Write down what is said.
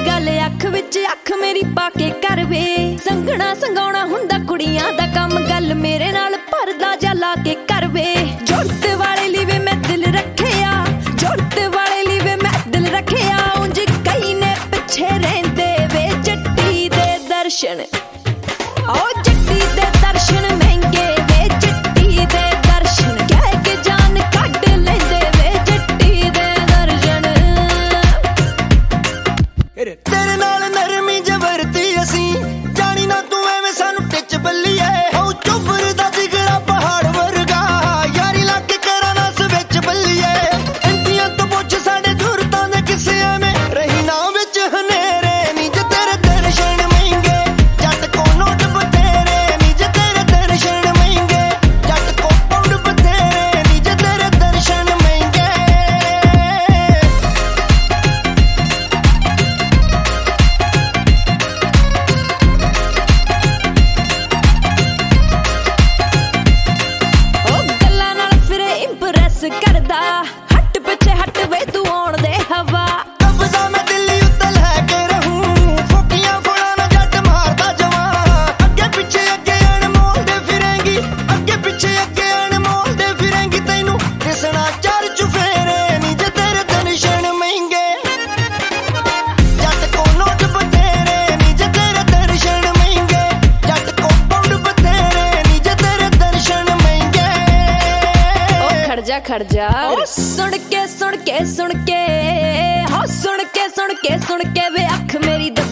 गल अख विच अख मेरी पाके कर वे संगना संगाउणा हुंदा कुड़ियां दा कम गल मेरे नाल परदा जा ला के कर वे जुड़त वाले ली वे मैं दिल रखिया जुड़त वाले ली वे मैं दिल रखिया उंज कई ने पिछे रहिंदे वे जट्टी दे दर्शन ओ जट्टी दे दर्शन महंगे वे जट्टी दे दर्शन कह के जान कढ लेंदे वे जट्टी दे दर्शन तेरे नाल नरमी जबरती असी जानी ना तू एवें सानू टिच बल्लीए ओ चुबर दा जिगड़ा पहाड़ वर्गा यारी ला के करा नस विच बल्लीए इंतियां तो पुछ साडे जुरतां दे किसे एवें रही ना विच हनेरे नी जे तेरे दर्शन महंगे जट को नोट बतेरे नी जे तेरे दर्शन महंगे जट को पाउंड बतेरे नी जे तेरे दर्शन महंगे करदा हट पिछे हट वे तू आउण दे हवा कब्जा मैं दिल्ली उत्ते लैके रहूं फुकियां फुड़ा ना जट मारदा जवां अगे पीछे अगे अनमोल दे फिरेंगी अगे पीछे अगे अनमोल दे फिरेंगी तैनू दिसना चार चुफेरे नी जे तेरे दर्शन महंगे जट को नोट बतेरे नी जे तेरे दर्शन महंगे जट को पाउंड बतेरे नी जे तेरे दर्शन महंगे ओ खड़ जा ओ सुन के हाँ सुन के वे अख मेरी